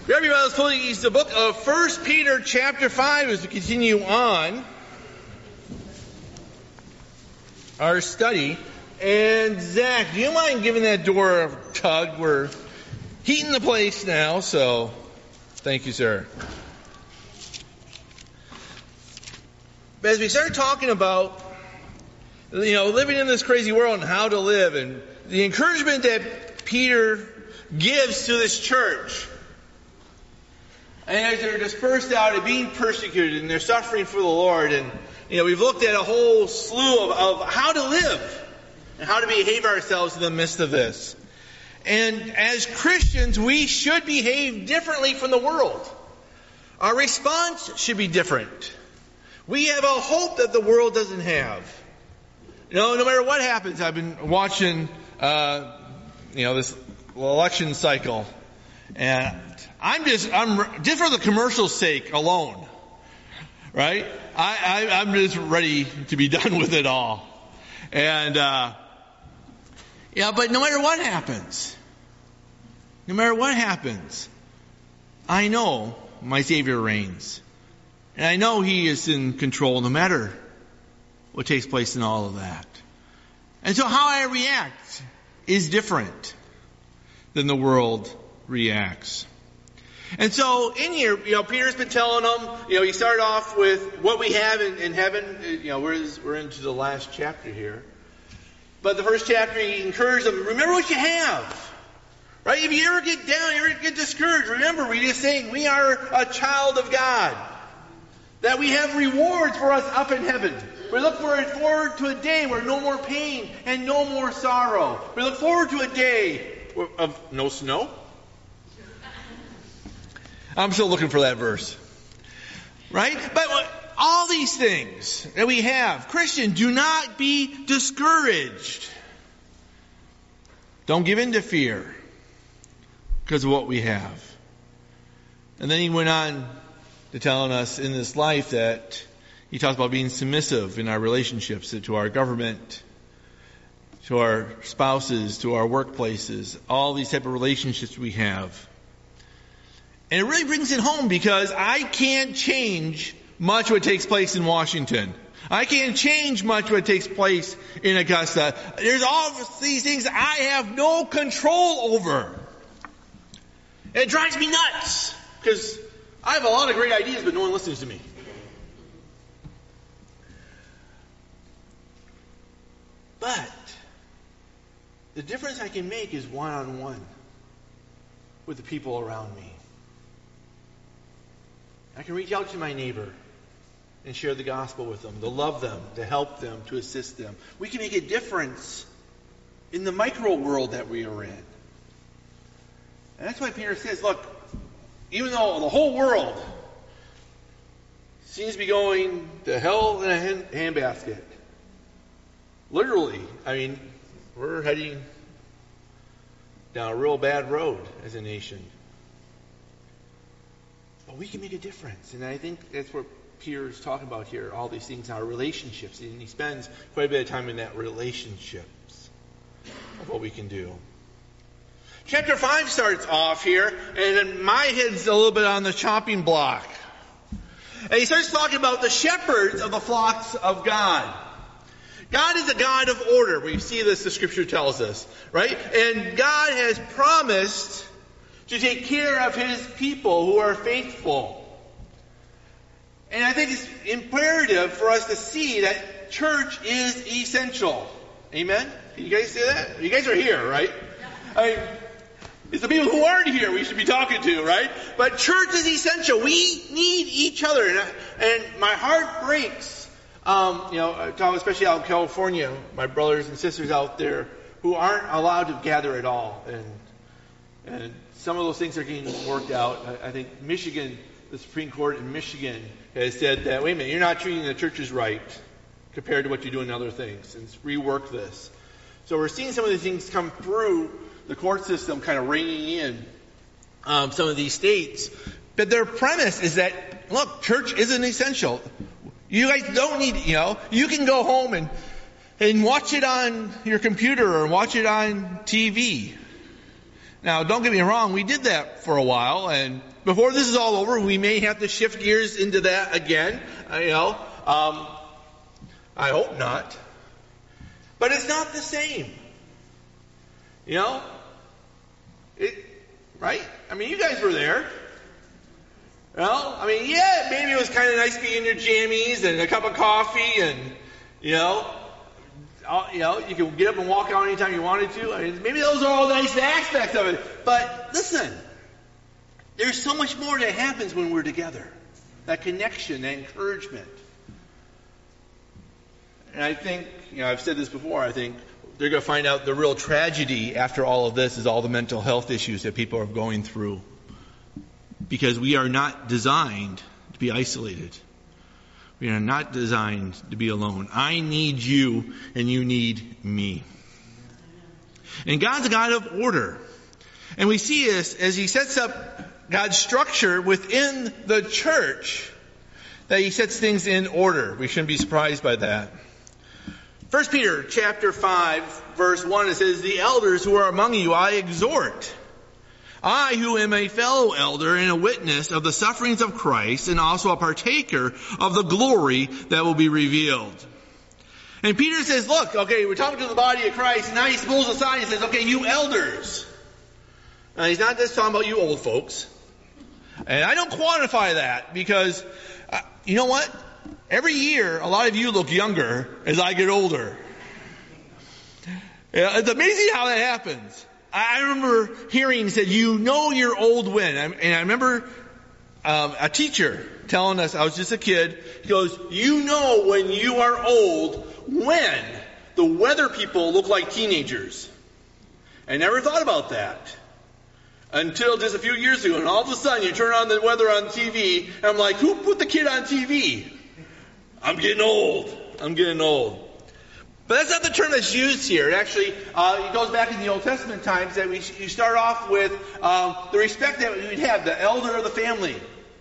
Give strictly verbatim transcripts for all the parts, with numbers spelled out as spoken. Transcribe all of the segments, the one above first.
Grab your Bibles, please, the book of First Peter chapter five as we continue on our study. And Zach, do you mind giving that door a tug? We're heating the place now, so thank you, sir. But as we start talking about, you know, living in this crazy world and how to live, and the encouragement that Peter gives to this church, and as they're dispersed out and being persecuted and they're suffering for the Lord, and you know, we've looked at a whole slew of, of how to live and how to behave ourselves in the midst of this. And as Christians, we should behave differently from the world. Our response should be different. We have a hope that the world doesn't have. You know, no matter what happens, I've been watching, uh, you know, this election cycle, and I'm just, I'm just for the commercial's sake alone, right? I, I, I'm just ready to be done with it all. And, uh, yeah, but no matter what happens, no matter what happens, I know my Savior reigns. And I know He is in control no matter what takes place in all of that. And so how I react is different than the world reacts. And so in here, you know, Peter's been telling them, you know, he started off with what we have in, in heaven. You know, we're, we're into the last chapter here. But the first chapter, he encouraged them, remember what you have. Right? If you ever get down, you ever get discouraged, remember, we're just saying we are a child of God. That we have rewards for us up in heaven. We look forward to a day where no more pain and no more sorrow. We look forward to a day of no snow. I'm still looking for that verse. Right? But all these things that we have, Christian, do not be discouraged. Don't give in to fear because of what we have. And then he went on to telling us in this life that he talks about being submissive in our relationships to our government, to our spouses, to our workplaces, all these type of relationships we have. And it really brings it home because I can't change much what takes place in Washington. I can't change much what takes place in Augusta. There's all these things I have no control over. And it drives me nuts because I have a lot of great ideas, but no one listens to me. But the difference I can make is one-on-one with the people around me. I can reach out to my neighbor and share the gospel with them, to love them, to help them, to assist them. We can make a difference in the micro world that we are in. And that's why Peter says, look, even though the whole world seems to be going to hell in a hand, handbasket, literally, I mean, we're heading down a real bad road as a nation. But we can make a difference. And I think that's what Peter's talking about here, all these things, our relationships. And he spends quite a bit of time in that relationships of what we can do. Chapter five starts off here, and then my head's a little bit on the chopping block. And he starts talking about the shepherds of the flocks of God. God is a God of order. We see this, the scripture tells us, right? And God has promised to take care of His people who are faithful. And I think it's imperative for us to see that church is essential. Amen? You guys see that? You guys are here, right? I mean, it's the people who aren't here we should be talking to, right? But church is essential. We need each other. And, I, and my heart breaks, um, you know, especially out in California, my brothers and sisters out there who aren't allowed to gather at all. And and some of those things are getting worked out. I, I think Michigan, the Supreme Court in Michigan has said that, wait a minute, you're not treating the churches right compared to what you do in other things. And rework this. So we're seeing some of these things come through the court system kind of reining in um, some of these states. But their premise is that, look, church isn't essential. You guys don't need, you know, you can go home and, and watch it on your computer or watch it on T V. Now, don't get me wrong, we did that for a while, and before this is all over, we may have to shift gears into that again. Uh, you know, um, I hope not. But it's not the same. You know? It, right? I mean, you guys were there. Well, I mean, yeah, maybe it was kind of nice being in your jammies and a cup of coffee and, you know, all, you know, you can get up and walk out anytime you wanted to. I mean, maybe those are all nice aspects of it. But listen, there's so much more that happens when we're together. That connection, that encouragement. And I think, you know, I've said this before, I think they're going to find out the real tragedy after all of this is all the mental health issues that people are going through. Because we are not designed to be isolated. We are not designed to be alone. I need you and you need me. And God's a God of order. And we see this as He sets up God's structure within the church, that He sets things in order. We shouldn't be surprised by that. First Peter chapter five, verse one, it says, "The elders who are among you I exhort. I, who am a fellow elder and a witness of the sufferings of Christ, and also a partaker of the glory that will be revealed." And Peter says, look, okay, we're talking to the body of Christ, and now he pulls aside and says, okay, you elders. Now, he's not just talking about you old folks. And I don't quantify that because, uh, you know what? Every year, a lot of you look younger as I get older. Yeah, it's amazing how that happens. I remember hearing, said, you know you're old when. And I remember um, a teacher telling us, I was just a kid, he goes, you know when you are old when the weather people look like teenagers. I never thought about that until just a few years ago. And all of a sudden you turn on the weather on T V, and I'm like, who put the kid on T V? I'm getting old. I'm getting old. But that's not the term that's used here. It actually, uh, it goes back in the Old Testament times that we you start off with um, the respect that we'd have, the elder of the family.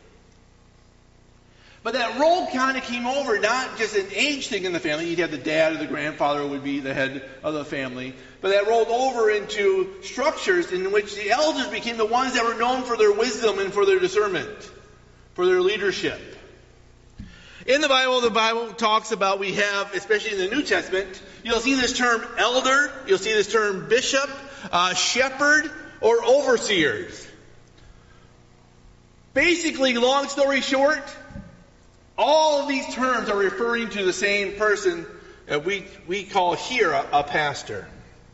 But that role kind of came over, not just an age thing in the family. You'd have the dad or the grandfather would be the head of the family. But that rolled over into structures in which the elders became the ones that were known for their wisdom and for their discernment, for their leadership. In the Bible, the Bible talks about, we have, especially in the New Testament, you'll see this term elder, you'll see this term bishop, uh, shepherd, or overseers. Basically, long story short, all of these terms are referring to the same person that we, we call here a, a pastor.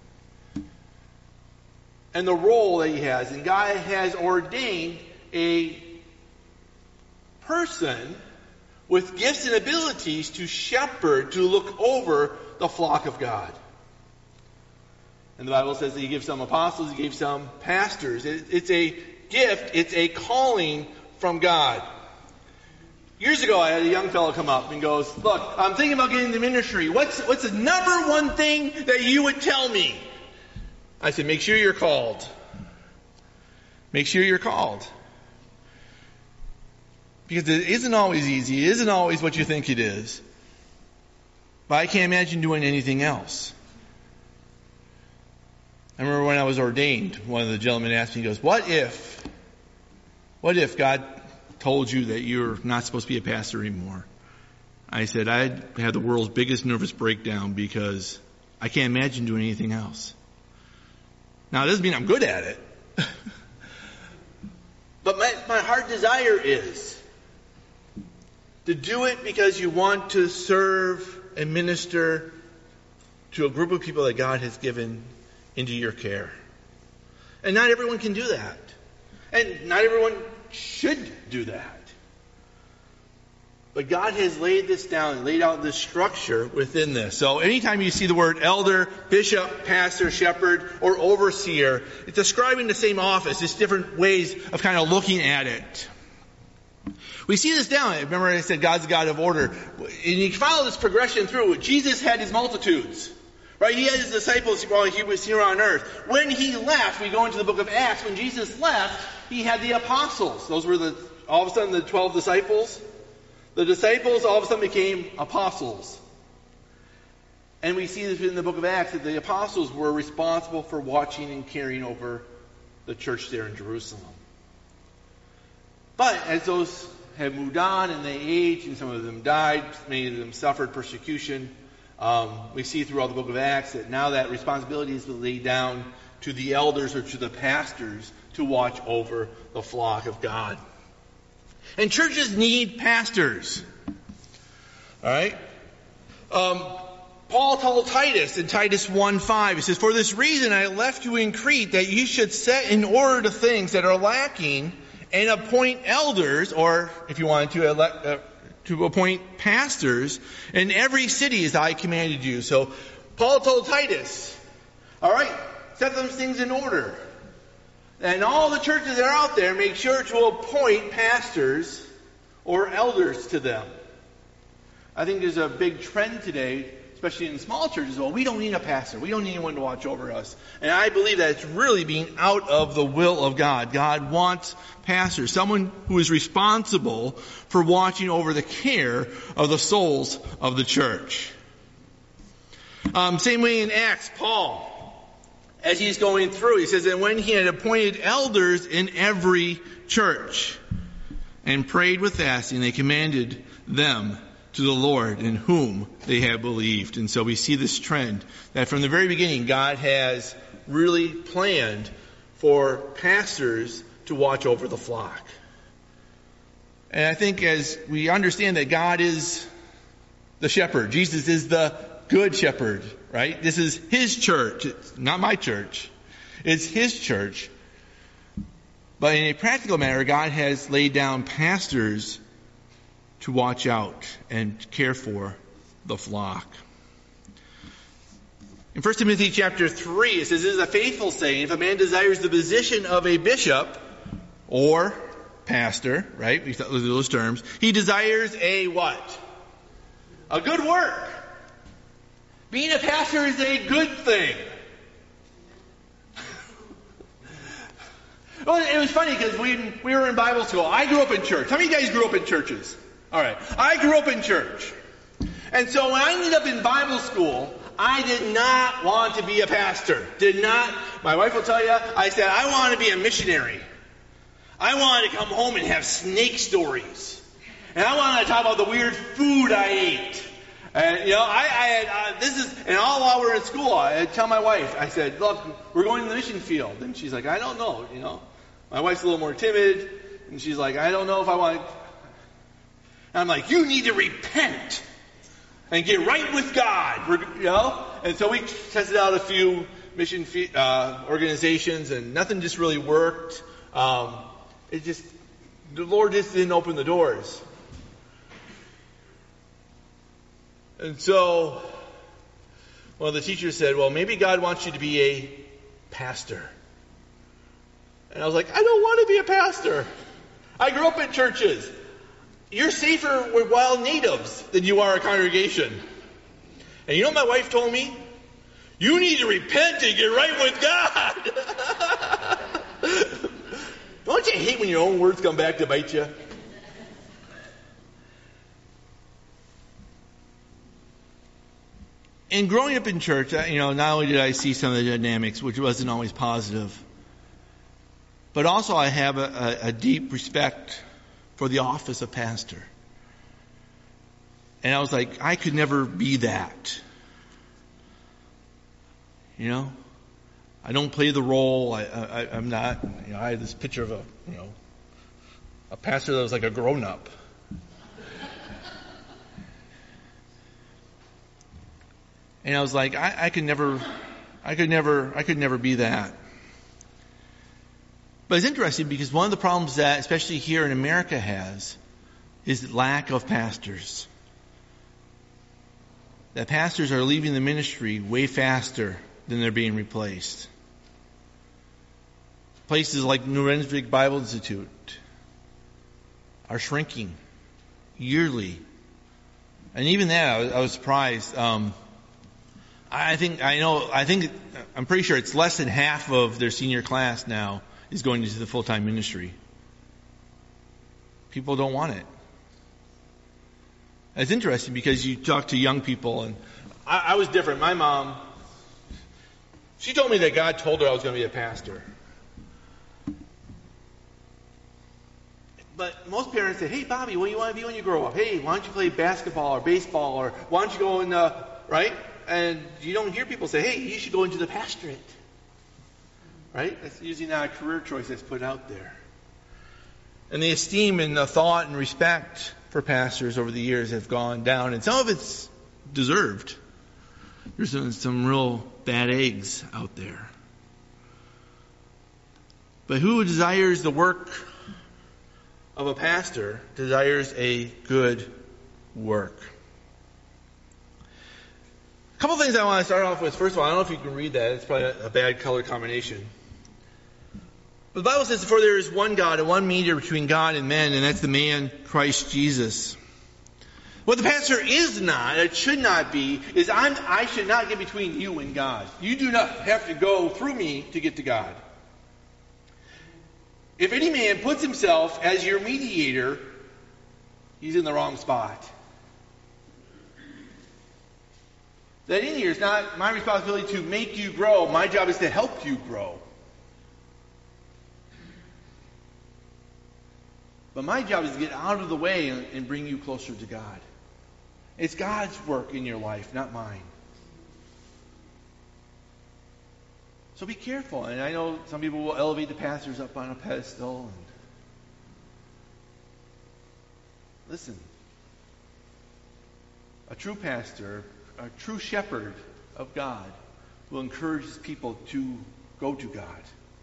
And the role that he has. And God has ordained a person with gifts and abilities to shepherd, to look over the flock of God. And the Bible says that He gives some apostles, He gave some pastors. It, it's a gift, it's a calling from God. Years ago, I had a young fellow come up and goes, look, I'm thinking about getting into ministry. What's, what's the number one thing that you would tell me? I said, make sure you're called. Make sure you're called. Because it isn't always easy. It isn't always what you think it is. But I can't imagine doing anything else. I remember when I was ordained, one of the gentlemen asked me, he goes, what if, what if God told you that you're not supposed to be a pastor anymore? I said, I'd have the world's biggest nervous breakdown because I can't imagine doing anything else. Now, it doesn't mean I'm good at it. But my, my heart desire is to do it because you want to serve and minister to a group of people that God has given into your care. And not everyone can do that. And not everyone should do that. But God has laid this down and laid out this structure within this. So anytime you see the word elder, bishop, pastor, shepherd, or overseer, it's describing the same office. It's different ways of kind of looking at it. We see this down. Remember I said God's a God of order. And you follow this progression through. Jesus had His multitudes. Right? He had His disciples while He was here on earth. When He left, we go into the book of Acts. When Jesus left, He had the apostles. Those were the, all of a sudden, the twelve disciples. The disciples all of a sudden became apostles. And we see this in the book of Acts that the apostles were responsible for watching and caring over the church there in Jerusalem. But as those have moved on and they aged, and some of them died, many of them suffered persecution, um, we see throughout the book of Acts that now that responsibility is laid down to the elders or to the pastors to watch over the flock of God. And churches need pastors. All right? Um, Paul told Titus in Titus one five, he says, "For this reason I left you in Crete, that you should set in order the things that are lacking and appoint elders," or if you wanted to, elect, uh, to appoint pastors in every city as I commanded you. So Paul told Titus, all right, set those things in order. And all the churches that are out there, make sure to appoint pastors or elders to them. I think there's a big trend today, especially in small churches. Well, we don't need a pastor. We don't need anyone to watch over us. And I believe that it's really being out of the will of God. God wants pastors, someone who is responsible for watching over the care of the souls of the church. Um, same way in Acts, Paul, as he's going through, he says that when he had appointed elders in every church and prayed with fasting, they commended them to the Lord in whom they have believed. And so we see this trend that from the very beginning, God has really planned for pastors to watch over the flock. And I think as we understand that God is the shepherd, Jesus is the good shepherd, right? This is his church. It's not my church. It's his church. But in a practical matter, God has laid down pastors to watch out and care for the flock. In First Timothy chapter three, it says, "This is a faithful saying, if a man desires the position of a bishop or pastor," right? We thought those terms. "He desires a what? A good work." Being a pastor is a good thing. Well, it was funny because when we were in Bible school, I grew up in church. How many of you guys grew up in churches? All right. I grew up in church. And so when I ended up in Bible school, I did not want to be a pastor. Did not. My wife will tell you, I said, I want to be a missionary. I wanted to come home and have snake stories. And I wanted to talk about the weird food I ate. And, you know, I, I had, uh, this is, and all while we were in school, I had tell my wife, I said, look, we're going to the mission field. And she's like, I don't know, you know. My wife's a little more timid. And she's like, I don't know if I want to. And I'm like, you need to repent and get right with God, we're, you know. And so we tested out a few mission uh, organizations, and nothing just really worked. Um, it just, the Lord just didn't open the doors. And so one of the teachers said, well, maybe God wants you to be a pastor. And I was like, I don't want to be a pastor. I grew up in churches. You're safer with wild natives than you are a congregation. And you know what my wife told me? You need to repent and get right with God. Don't you hate when your own words come back to bite you? And growing up in church, you know, not only did I see some of the dynamics, which wasn't always positive, but also I have a, a, a deep respect for the office of pastor. And I was like, I could never be that. You know, I don't play the role. I, I, I'm not. You know, I had this picture of a, you know, a pastor that was like a grown-up. And I was like, I, I could never, I could never, I could never be that. But it's interesting because one of the problems that, especially here in America, has is lack of pastors. That pastors are leaving the ministry way faster than they're being replaced. Places like New Brunswick Bible Institute are shrinking yearly. And even that, I was, I was surprised. Um, I think, I know, I think, I'm pretty sure it's less than half of their senior class now is going into the full-time ministry. People don't want it. It's interesting because you talk to young people, and I, I was different. My mom, she told me that God told her I was going to be a pastor. But most parents say, hey, Bobby, what do you want to be when you grow up? Hey, why don't you play basketball or baseball, or why don't you go in the, right? And you don't hear people say, hey, you should go into the pastorate. Right? That's usually not a career choice that's put out there. And the esteem and the thought and respect for pastors over the years have gone down. And some of it's deserved. There's some, some real bad eggs out there. But who desires the work of a pastor desires a good work. A couple things I want to start off with. First of all, I don't know if you can read that. It's probably a, a bad color combination. But the Bible says, for there is one God and one mediator between God and men, and that's the man Christ Jesus. What the pastor is not, it should not be, is I'm, I should not get between you and God. You do not have to go through me to get to God. If any man puts himself as your mediator, he's in the wrong spot. That in here is not my responsibility to make you grow. My job is to help you grow. But my job is to get out of the way and, and bring you closer to God. It's God's work in your life, not mine. So be careful. And I know some people will elevate the pastors up on a pedestal. And listen, a true pastor, a true shepherd of God, will encourage his people to go to God.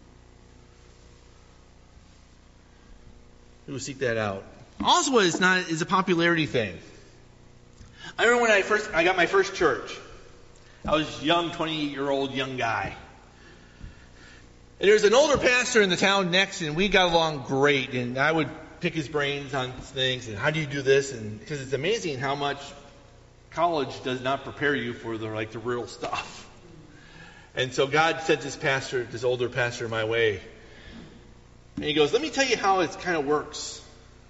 He will seek that out. Also, it's not is a popularity thing. I remember when I first I got my first church. I was a young, twenty-eight-year-old young guy. And there was an older pastor in the town next, and we got along great. And I would pick his brains on things, and how do you do this? And because it's amazing how much college does not prepare you for the like the real stuff. And so God sent this pastor, this older pastor, my way. And he goes, let me tell you how it kind of works.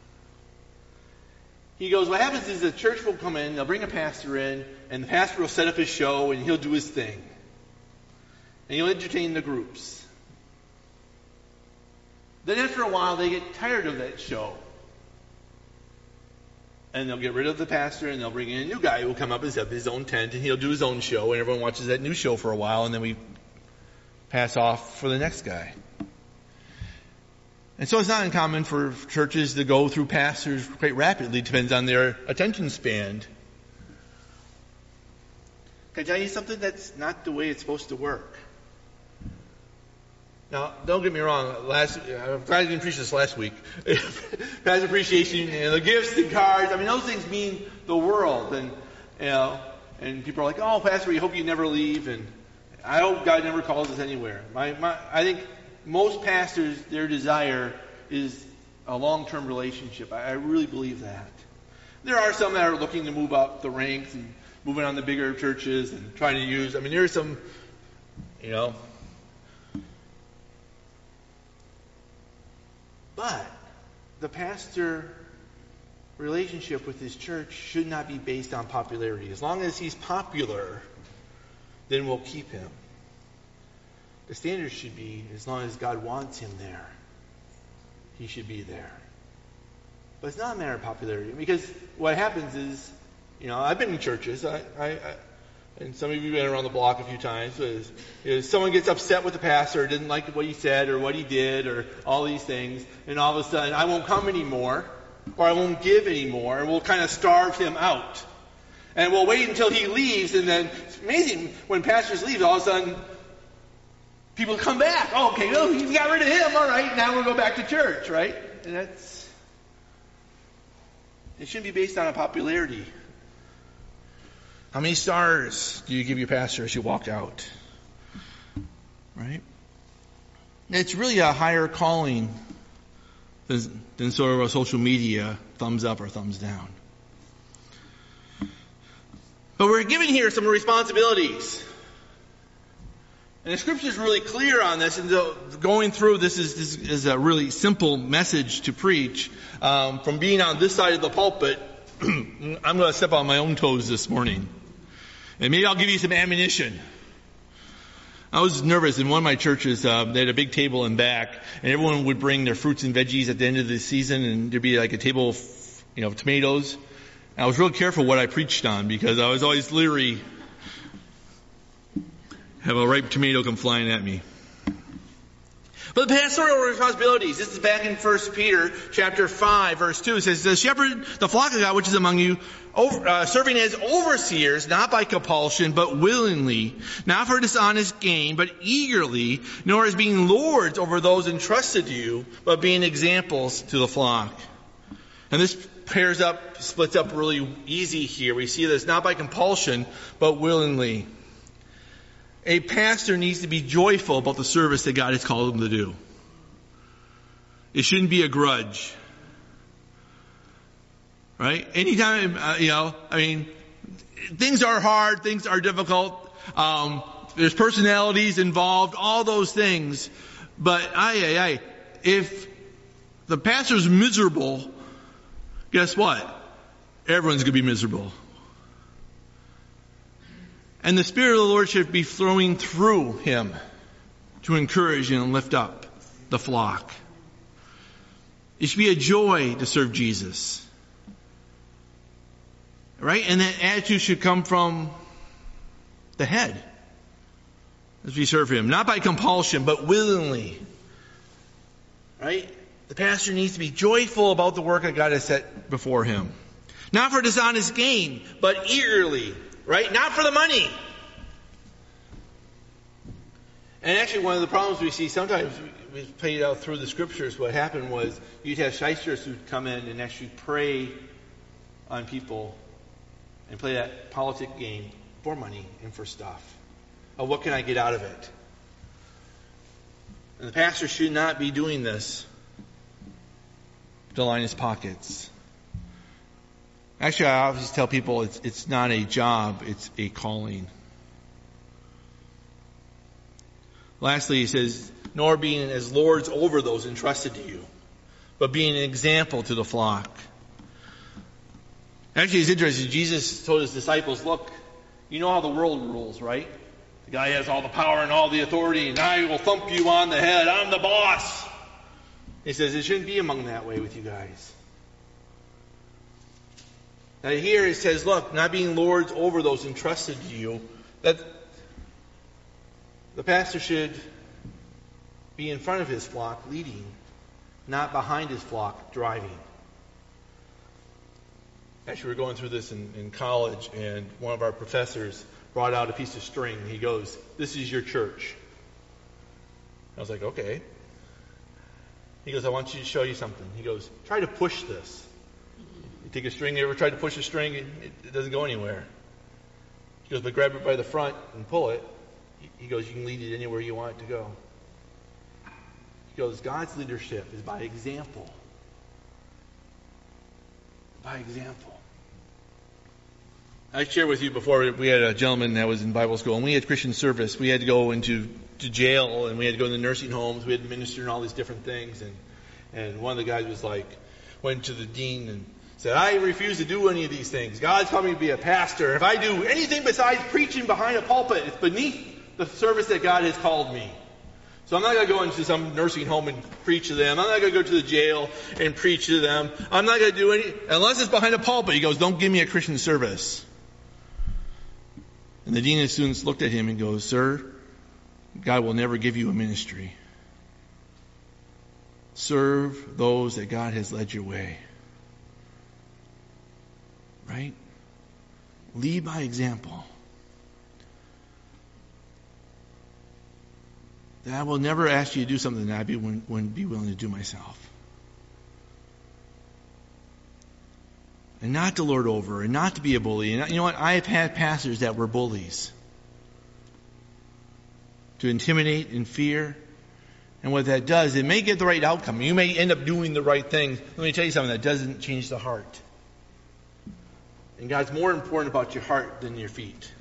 He goes, what happens is the church will come in, they'll bring a pastor in, and the pastor will set up his show, and he'll do his thing. And he'll entertain the groups. Then after a while, they get tired of that show. And they'll get rid of the pastor, and they'll bring in a new guy who will come up and set up his own tent, and he'll do his own show, and everyone watches that new show for a while, and then we pass off for the next guy. And so it's not uncommon for churches to go through pastors quite rapidly. It depends on their attention span. Can I tell you something? That's not the way it's supposed to work. Now, don't get me wrong. Last, I'm glad I didn't preach this last week. Pastor appreciation and the gifts and cards. I mean, those things mean the world. And, you know, and people are like, oh, Pastor, we hope you never leave. And I hope God never calls us anywhere. My, my, I think most pastors, their desire is a long-term relationship. I, I really believe that. There are some that are looking to move up the ranks and moving on to bigger churches and trying to use, I mean, there's some, you know. But the pastor relationship with his church should not be based on popularity. As long as he's popular, then we'll keep him. The standard should be, as long as God wants him there, he should be there. But it's not a matter of popularity. Because what happens is, you know, I've been in churches, I, I, I, and some of you have been around the block a few times, is, is someone gets upset with the pastor, or didn't like what he said, or what he did, or all these things, and all of a sudden, I won't come anymore, or I won't give anymore, and we'll kind of starve him out. And we'll wait until he leaves, and then, it's amazing, when pastors leave, all of a sudden, people come back. Oh, okay, no, you got rid of him. All right, now we'll go back to church, right? And that's, it shouldn't be based on a popularity. How many stars do you give your pastor as you walk out? Right? It's really a higher calling than, than sort of a social media thumbs up or thumbs down. But we're given here some responsibilities. And the scripture is really clear on this, and going through this is, this is a really simple message to preach. Um, from being on this side of the pulpit, I'm going to step on my own toes this morning. And maybe I'll give you some ammunition. I was nervous. In one of my churches, uh, they had a big table in back, and everyone would bring their fruits and veggies at the end of the season, and there'd be like a table of, you know, tomatoes. And I was real careful what I preached on because I was always leery. Have a ripe tomato come flying at me. But the pastoral responsibilities, this is back in First Peter chapter five, verse two. It says, "The shepherd the flock of God which is among you, over, uh, serving as overseers, not by compulsion, but willingly, not for dishonest gain, but eagerly, nor as being lords over those entrusted to you, but being examples to the flock." And this pairs up, splits up really easy here. We see this not by compulsion, but willingly. A pastor needs to be joyful about the service that God has called him to do. It shouldn't be a grudge. Right? Anytime, uh, you know, I mean, things are hard, things are difficult, um, there's personalities involved, all those things. But, aye, aye, aye, if the pastor's miserable, guess what? Everyone's going to be miserable. And the Spirit of the Lord should be flowing through him to encourage and lift up the flock. It should be a joy to serve Jesus. Right? And that attitude should come from the head as we serve him. Not by compulsion, but willingly. Right? The pastor needs to be joyful about the work that God has set before him. Not for dishonest gain, but eagerly. Right? Not for the money. And actually one of the problems we see sometimes, we played out through the scriptures, what happened was you'd have shysters who'd come in and actually prey on people and play that politic game for money and for stuff. Oh, what can I get out of it? And the pastor should not be doing this to line his pockets. Actually, I always tell people it's it's not a job, it's a calling. Lastly, he says, nor being as lords over those entrusted to you, but being an example to the flock. Actually, it's interesting. Jesus told his disciples, look, you know how the world rules, right? The guy has all the power and all the authority, and I will thump you on the head. I'm the boss. He says, it shouldn't be among that way with you guys. Now here it says, look, not being lords over those entrusted to you, that the pastor should be in front of his flock leading, not behind his flock driving. Actually, we were going through this in, in college, and one of our professors brought out a piece of string. He goes, this is your church. I was like, okay. He goes, I want you to show you something. He goes, try to push this. You take a string, you ever tried to push a string, it, it doesn't go anywhere. He goes, but grab it by the front and pull it. He goes, you can lead it anywhere you want it to go. He goes, God's leadership is by example. By example. I shared with you before, we had a gentleman that was in Bible school, and we had Christian service. We had to go into to jail, and we had to go to the nursing homes. We had to minister and all these different things. And, and one of the guys was like, went to the dean and said, I refuse to do any of these things. God's called me to be a pastor. If I do anything besides preaching behind a pulpit, it's beneath the service that God has called me. So I'm not going to go into some nursing home and preach to them. I'm not going to go to the jail and preach to them. I'm not going to do any, unless it's behind a pulpit. He goes, don't give me a Christian service. And the dean of students looked at him and goes, sir, God will never give you a ministry. Serve those that God has led your way. Right? Lead by example. That I will never ask you to do something that I be, wouldn't be willing to do myself. And not to lord over, and not to be a bully. And you know what? I have had pastors that were bullies. To intimidate and fear. And what that does, it may get the right outcome. You may end up doing the right thing. Let me tell you something, that doesn't change the heart. And God's more important about your heart than your feet.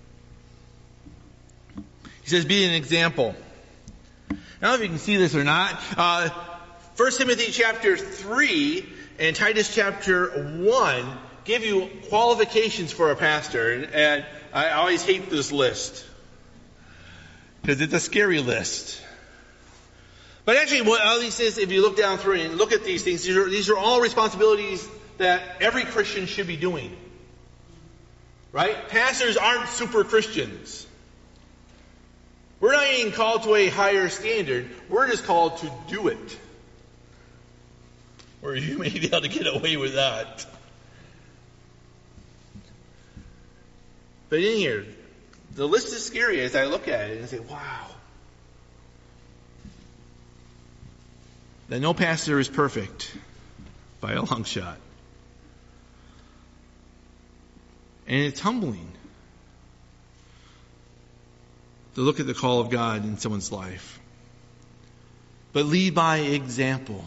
He says, be an example. I don't know if you can see this or not. Uh, First Timothy chapter three and Titus chapter one give you qualifications for a pastor. And, and I always hate this list. Because it's a scary list. But actually, what all these is, if you look down through and look at these things, these are, these are all responsibilities that every Christian should be doing. Right? Pastors aren't super Christians. We're not even called to a higher standard. We're just called to do it. Or you may be able to get away with that. But in here, the list is scary as I look at it and say, wow. That no pastor is perfect by a long shot. And it's humbling to look at the call of God in someone's life. But lead by example.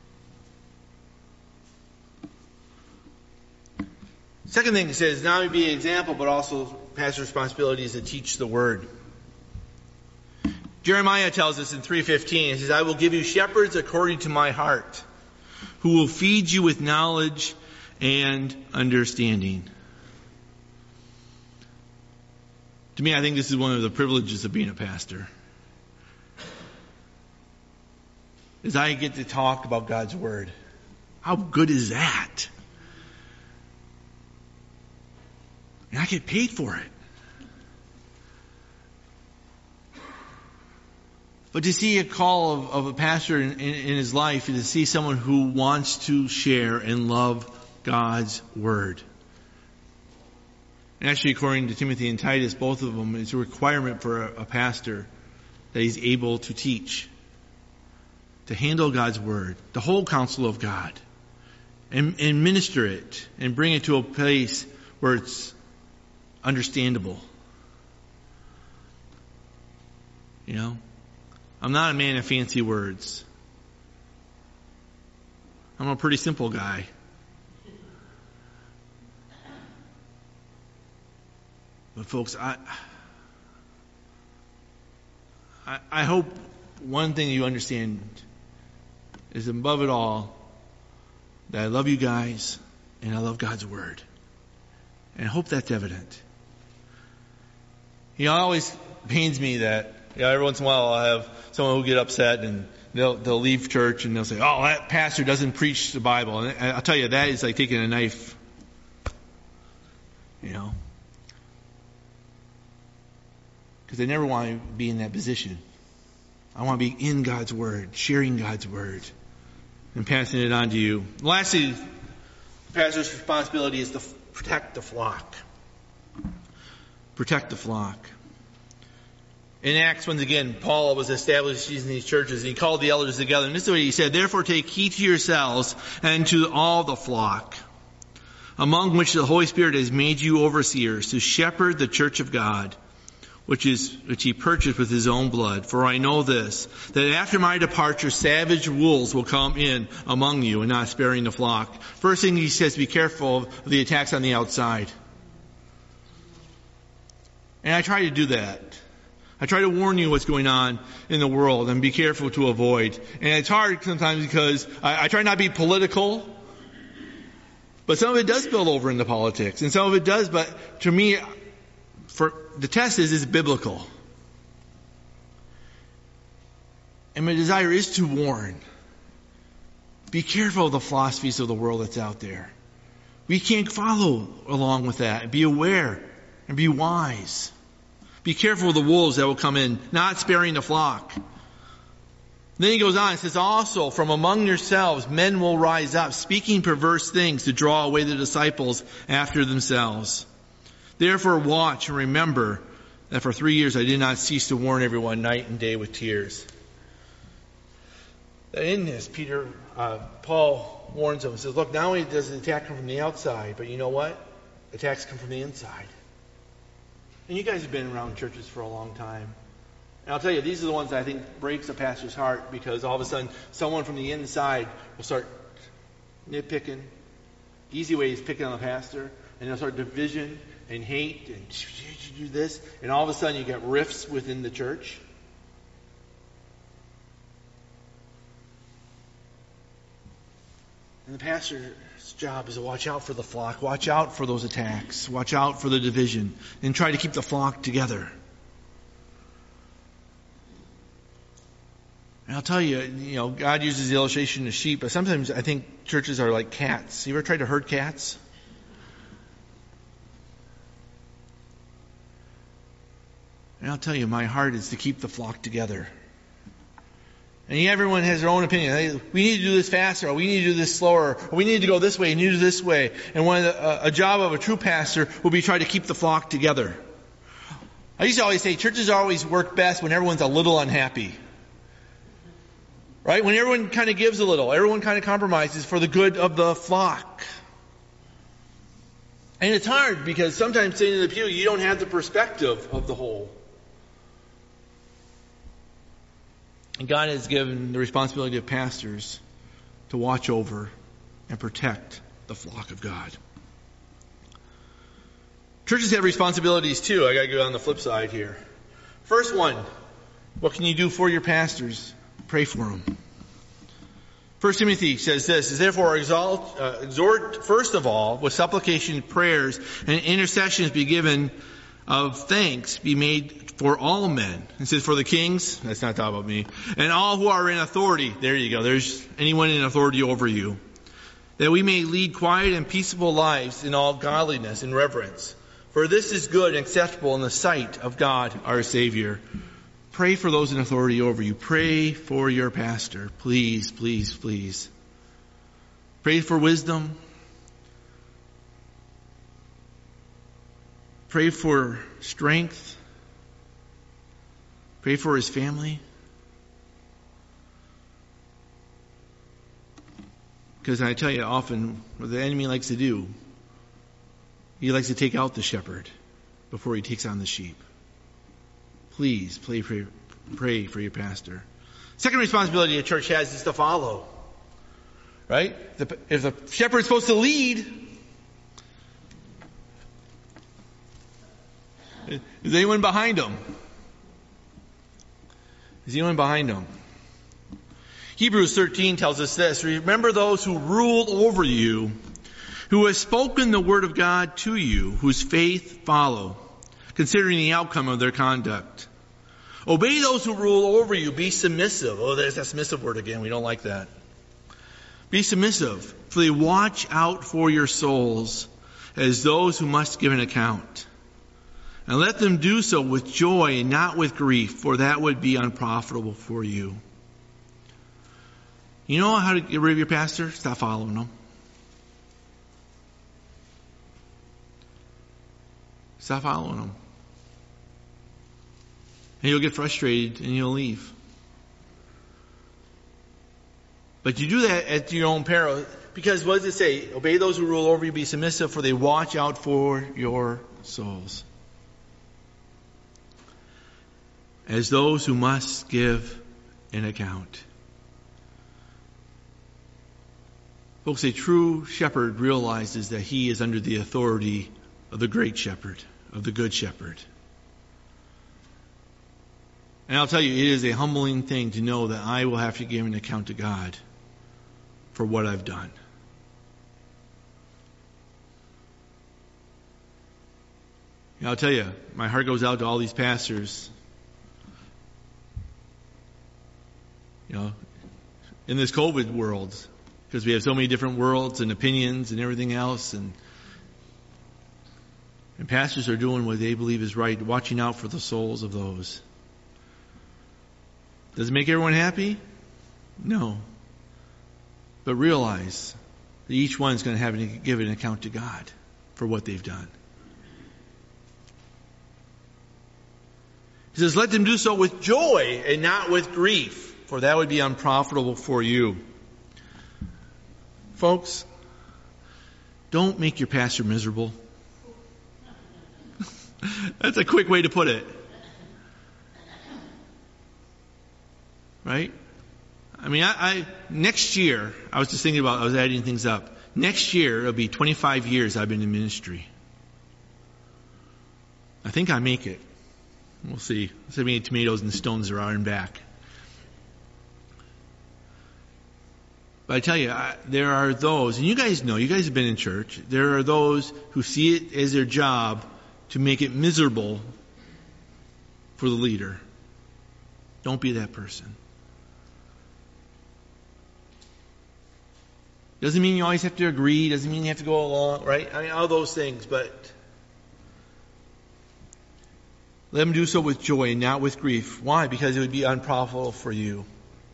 Second thing it says, not only be an example, but also pastor's responsibility is to teach the word. Jeremiah tells us in three fifteen, it says, I will give you shepherds according to my heart, who will feed you with knowledge and understanding. To me, I think this is one of the privileges of being a pastor. Is I get to talk about God's word. How good is that? And I get paid for it. But to see a call of, of a pastor in, in, in his life is to see someone who wants to share and love God's word. And actually, according to Timothy and Titus, both of them, it's a requirement for a, a pastor that he's able to teach, to handle God's word, the whole counsel of God, and, and minister it and bring it to a place where it's understandable. You know, I'm not a man of fancy words. I'm a pretty simple guy. But folks, I, I, I hope one thing you understand is above it all that I love you guys and I love God's word. And I hope that's evident. You know, it always pains me that, you know, every once in a while I'll have someone who get upset and they'll, they'll leave church and they'll say, oh, that pastor doesn't preach the Bible. And I'll tell you, that is like taking a knife, you know. Because I never want to be in that position. I want to be in God's word, sharing God's word, and passing it on to you. Lastly, the pastor's responsibility is to protect the flock. Protect the flock. In Acts, once again, Paul was establishing these churches, and he called the elders together. And this is what he said, therefore take heed to yourselves and to all the flock, among which the Holy Spirit has made you overseers, to shepherd the church of God, which is which he purchased with his own blood. For I know this, that after my departure savage wolves will come in among you and not sparing the flock. First thing he says, be careful of the attacks on the outside. And I try to do that. I try to warn you what's going on in the world and be careful to avoid. And it's hard sometimes because I, I try not to be political, but some of it does spill over into politics, and some of it does, but to me, for the test is, is biblical. And my desire is to warn. Be careful of the philosophies of the world that's out there. We can't follow along with that. Be aware and be wise. Be careful of the wolves that will come in, not sparing the flock. Then he goes on, it says, also from among yourselves men will rise up, speaking perverse things to draw away the disciples after themselves. Therefore watch and remember that for three years I did not cease to warn everyone night and day with tears. In this, Peter, uh, Paul warns them and says, look, not only does the attack come from the outside, but you know what? Attacks come from the inside. And you guys have been around churches for a long time. And I'll tell you, these are the ones that I think breaks a pastor's heart, because all of a sudden someone from the inside will start nitpicking. Easy way is picking on the pastor. And they'll start division and hate and you do this. And all of a sudden you get rifts within the church. And the pastor's job is to watch out for the flock, watch out for those attacks, watch out for the division, and try to keep the flock together. And I'll tell you, you know, God uses the illustration of sheep, but sometimes I think churches are like cats. You ever tried to herd cats? And I'll tell you, my heart is to keep the flock together. And everyone has their own opinion. Hey, we need to do this faster, or we need to do this slower, or we need to go this way, and you do this way. And one of the, uh, a job of a true pastor will be try to keep the flock together. I used to always say churches always work best when everyone's a little unhappy. Right? When everyone kind of gives a little, everyone kind of compromises for the good of the flock. And it's hard because sometimes sitting in the pew, you don't have the perspective of the whole. And God has given the responsibility of pastors to watch over and protect the flock of God. Churches have responsibilities too. I got to go on the flip side here. First one, what can you do for your pastors? Pray for them. First Timothy says this, is therefore exalt, uh, exhort first of all with supplication, prayers, and intercessions be given of thanks be made for all men. It says for the kings, that's not talking about me, and all who are in authority. There you go. There's anyone in authority over you. That we may lead quiet and peaceable lives in all godliness and reverence. For this is good and acceptable in the sight of God our Savior. Pray for those in authority over you. Pray for your pastor. Please, please, please. Pray for wisdom. Pray for strength. Pray for his family. Because I tell you often what the enemy likes to do, he likes to take out the shepherd before he takes on the sheep. Please pray, pray, pray for your pastor. Second responsibility a church has is to follow. Right? The, if the shepherd's supposed to lead, is anyone behind him? Is anyone behind him? Hebrews thirteen tells us this. Remember those who rule over you, who have spoken the word of God to you, whose faith follow, considering the outcome of their conduct. Obey those who rule over you. Be submissive. Oh, there's that submissive word again. We don't like that. Be submissive, for they watch out for your souls as those who must give an account. And let them do so with joy and not with grief, for that would be unprofitable for you. You know how to get rid of your pastor? Stop following them. Stop following them. And you'll get frustrated and you'll leave. But you do that at your own peril. Because what does it say? Obey those who rule over you, be submissive, for they watch out for your souls. As those who must give an account. Folks, a true shepherd realizes that he is under the authority of the great shepherd, of the good shepherd. And I'll tell you, it is a humbling thing to know that I will have to give an account to God for what I've done. And I'll tell you, my heart goes out to all these pastors. You know, in this COVID world, because we have so many different worlds and opinions and everything else, and and pastors are doing what they believe is right, watching out for the souls of those. Does it make everyone happy? No. But realize that each one is going to have to give an account to God for what they've done. He says, let them do so with joy and not with grief, for that would be unprofitable for you. Folks, don't make your pastor miserable. That's a quick way to put it. Right? I mean, I, I next year, I was just thinking about, I was adding things up. Next year, it'll be twenty-five years I've been in ministry. I think I make it. We'll see. So many tomatoes and stones are out and back. But I tell you, I, there are those, and you guys know, you guys have been in church, there are those who see it as their job to make it miserable for the leader. Don't be that person. Doesn't mean you always have to agree. Doesn't mean you have to go along, right? I mean, all those things, but let them do so with joy and not with grief. Why? Because it would be unprofitable for you.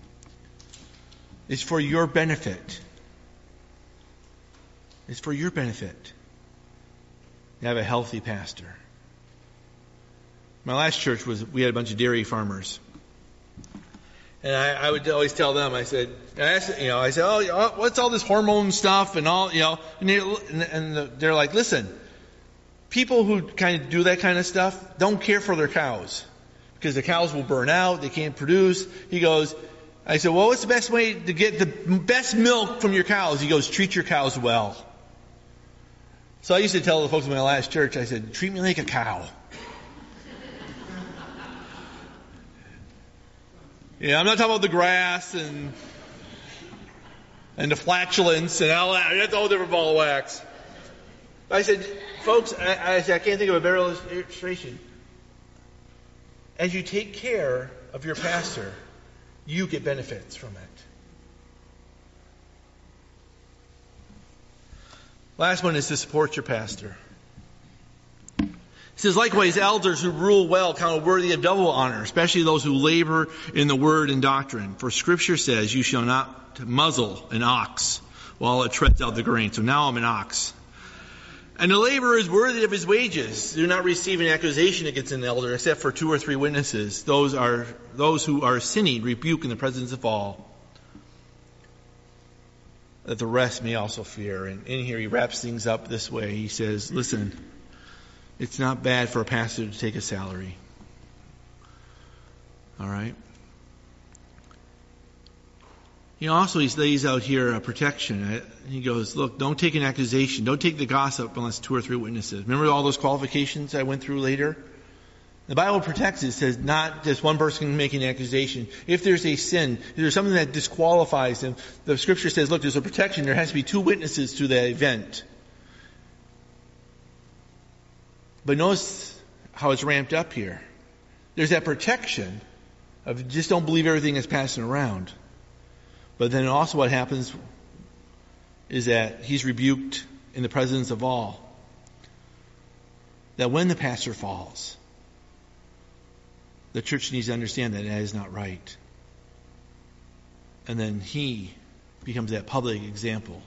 It's for your benefit. It's for your benefit to have a healthy pastor. My last church was, we had a bunch of dairy farmers. And I, I would always tell them, I said, I asked, you know, I said, oh, what's all this hormone stuff and all, you know, and, they, and they're like, listen, people who kind of do that kind of stuff don't care for their cows because the cows will burn out, they can't produce. He goes, I said, well, what's the best way to get the best milk from your cows? He goes, treat your cows well. So I used to tell the folks in my last church, I said, treat me like a cow. Yeah, I'm not talking about the grass and and the flatulence and all that. That's a whole different ball of wax. I said, folks, I, I, said, I can't think of a better illustration. As you take care of your pastor, you get benefits from it. Last one is to support your pastor. It says, likewise, elders who rule well count worthy of double honor, especially those who labor in the word and doctrine. For Scripture says, you shall not muzzle an ox while it treads out the grain. So now I'm an ox. And the laborer is worthy of his wages. Do not receive an accusation against an elder except for two or three witnesses. Those are those who are sinning, rebuke in the presence of all, that the rest may also fear. And in here he wraps things up this way. He says, listen, it's not bad for a pastor to take a salary. All right? He also he lays out here a protection. He goes, look, don't take an accusation. Don't take the gossip unless two or three witnesses. Remember all those qualifications I went through later? The Bible protects it. It says not just one person can make an accusation. If there's a sin, if there's something that disqualifies them, the Scripture says, look, there's a protection. There has to be two witnesses to the event. But notice how it's ramped up here. There's that protection of just don't believe everything that's passing around. But then also what happens is that he's rebuked in the presence of all. That when the pastor falls, the church needs to understand that that is not right. And then he becomes that public example.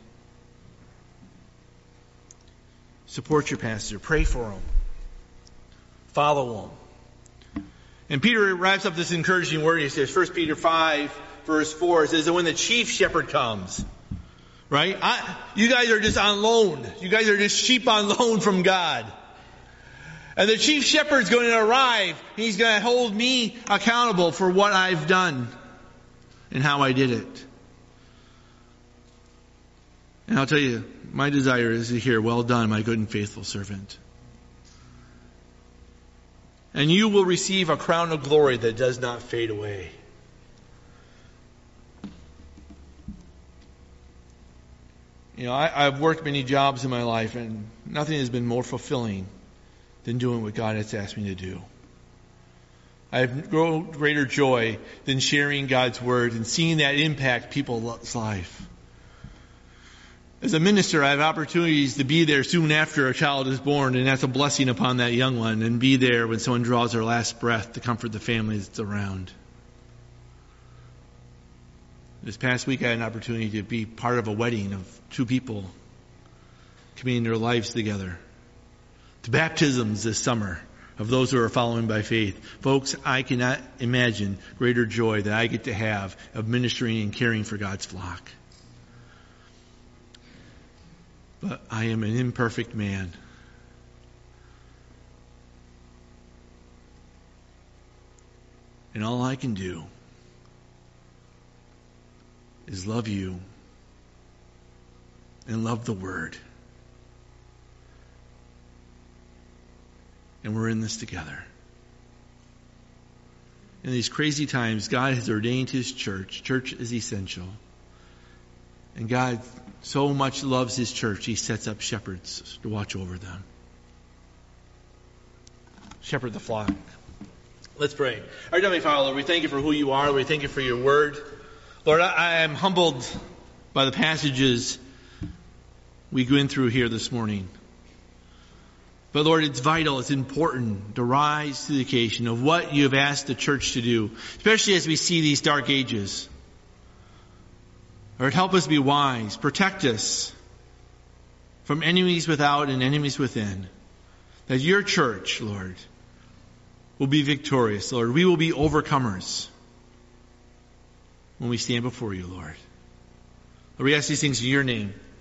Support your pastor. Pray for him. Follow him. And Peter wraps up this encouraging word. He says, First Peter five, verse four, it says that when the chief shepherd comes, right? I, you guys are just on loan. You guys are just sheep on loan from God. And the chief shepherd's going to arrive. He's going to hold me accountable for what I've done and how I did it. And I'll tell you, my desire is to hear, well done, my good and faithful servant. And you will receive a crown of glory that does not fade away. You know, I, I've worked many jobs in my life, and nothing has been more fulfilling than doing what God has asked me to do. I have no greater joy than sharing God's Word and seeing that impact people's life. As a minister, I have opportunities to be there soon after a child is born, and that's a blessing upon that young one, and be there when someone draws their last breath to comfort the family that's around. This past week I had an opportunity to be part of a wedding of two people committing their lives together. To baptisms this summer of those who are following by faith. Folks, I cannot imagine greater joy that I get to have of ministering and caring for God's flock. But I am an imperfect man. And all I can do is love you and love the Word. And we're in this together. In these crazy times, God has ordained His church. Church is essential. And God so much loves His church, He sets up shepherds to watch over them. Shepherd the flock. Let's pray. Our Heavenly Father, Lord, we thank You for who You are. We thank You for Your Word. Lord, I am humbled by the passages we went through here this morning. But Lord, it's vital, it's important to rise to the occasion of what you have asked the church to do, especially as we see these dark ages. Lord, help us be wise. Protect us from enemies without and enemies within. That your church, Lord, will be victorious, Lord. We will be overcomers when we stand before you, Lord. Lord, we ask these things in your name.